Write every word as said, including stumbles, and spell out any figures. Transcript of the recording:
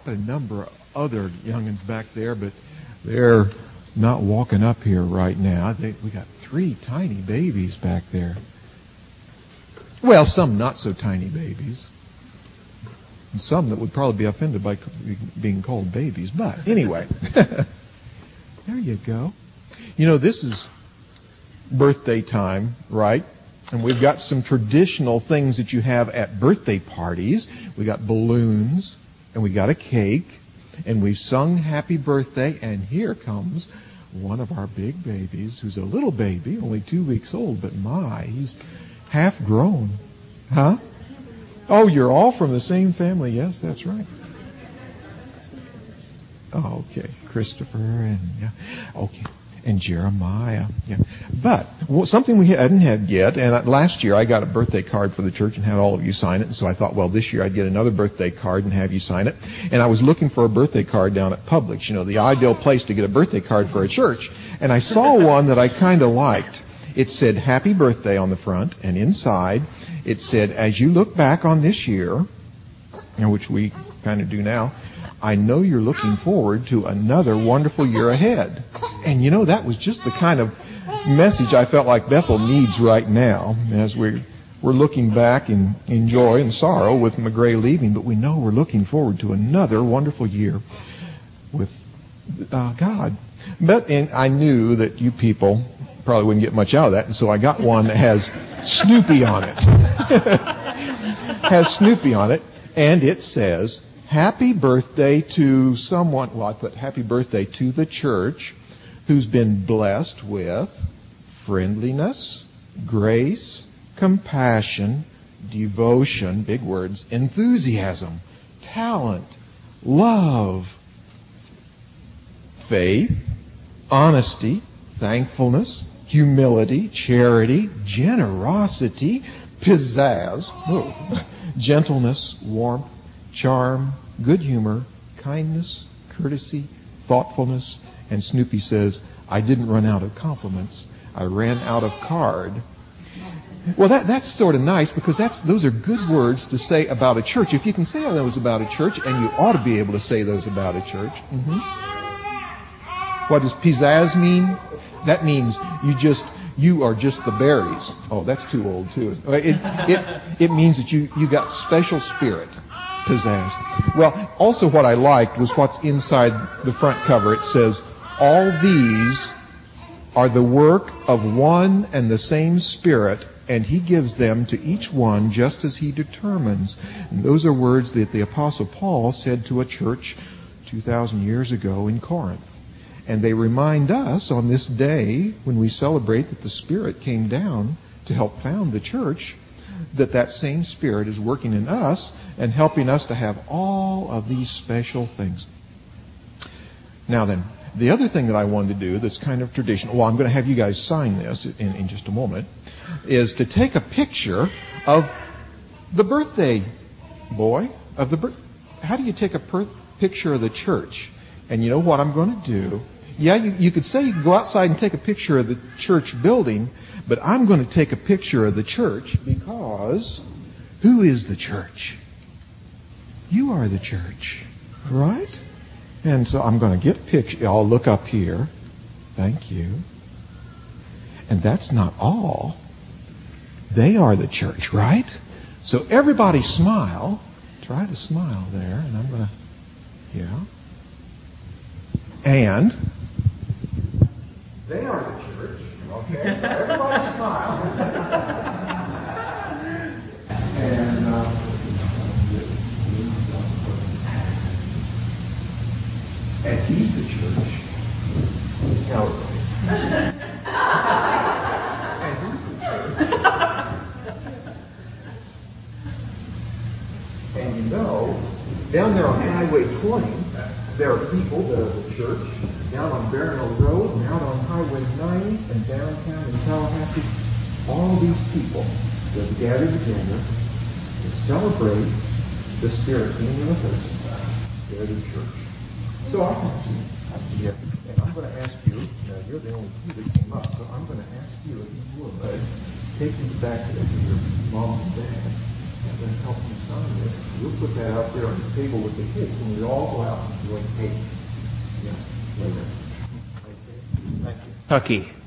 got a number of other youngins back there, but they're not walking up here right now. They, we got three tiny babies back there. Well, some not so tiny babies. And some that would probably be offended by being called babies. But anyway, there you go. You know, this is birthday time, right? And we've got some traditional things that you have at birthday parties. We got balloons, and we got a cake, and we've sung happy birthday, and here comes one of our big babies, who's a little baby, only two weeks old, but my, he's half grown. Huh? Oh, you're all from the same family. Yes, that's right. Oh, okay. Christopher and, yeah. Okay. And Jeremiah. Yeah. But well, something we hadn't had yet, and last year I got a birthday card for the church and had all of you sign it, and so I thought, well, this year I'd get another birthday card and have you sign it. And I was looking for a birthday card down at Publix, you know, the ideal place to get a birthday card for a church. And I saw one that I kind of liked. It said, Happy Birthday on the front, and inside it said, as you look back on this year, which we kind of do now, I know you're looking forward to another wonderful year ahead. And you know, that was just the kind of message I felt like Bethel needs right now as we're, we're looking back in, in joy and sorrow with McGray leaving, but we know we're looking forward to another wonderful year with uh, God. But and I knew that you people probably wouldn't get much out of that, and so I got one that has Snoopy on it. has Snoopy on it, and it says, Happy birthday to someone, well, I put happy birthday to the church who's been blessed with friendliness, grace, compassion, devotion, big words, enthusiasm, talent, love, faith, honesty, thankfulness, humility, charity, generosity, pizzazz, oh, gentleness, warmth, charm, good humor, kindness, courtesy, thoughtfulness. And Snoopy says, I didn't run out of compliments. I ran out of card. Well, that, that's sort of nice because that's those are good words to say about a church. If you can say those about a church, and you ought to be able to say those about a church. Mm-hmm. What does pizzazz mean? That means you just you are just the berries. Oh, that's too old too. It it it means that you you got special spirit. Pizzazz. Well, also what I liked was what's inside the front cover. It says, all these are the work of one and the same Spirit, and He gives them to each one just as He determines. And those are words that the Apostle Paul said to a church two thousand years ago in Corinth. And they remind us on this day when we celebrate that the Spirit came down to help found the church, that that same Spirit is working in us and helping us to have all of these special things. Now then, the other thing that I wanted to do that's kind of traditional, well, I'm going to have you guys sign this in, in just a moment, is to take a picture of the birthday boy, of the bir- how do you take a per- picture of the church? And you know what I'm going to do? Yeah, you, you could say you can go outside and take a picture of the church building, but I'm going to take a picture of the church because who is the church? You are the church, right? And so I'm going to get a picture. I'll look up here. Thank you. And that's not all. They are the church, right? So everybody smile. Try to smile there. And I'm going to, yeah. And they are the church. Okay, so everybody smile. and uh, and He's the church. Now, and He's the church. And you know, down there on Highway twenty, there are people that are the church. Down on Barronville Road and out on Highway ninety and downtown in Tallahassee, all these people that have gathered together to celebrate the Spirit being with us. They're the church. So I can see, yeah, and I'm going to ask you, now you're the only two that came up, so I'm going to ask you if you would take me back to your mom and dad and then help me sign this. We'll put that out there on the table with the kids, and we all go out and enjoy cake. Yeah, later. Okay. Thank you. Tucky.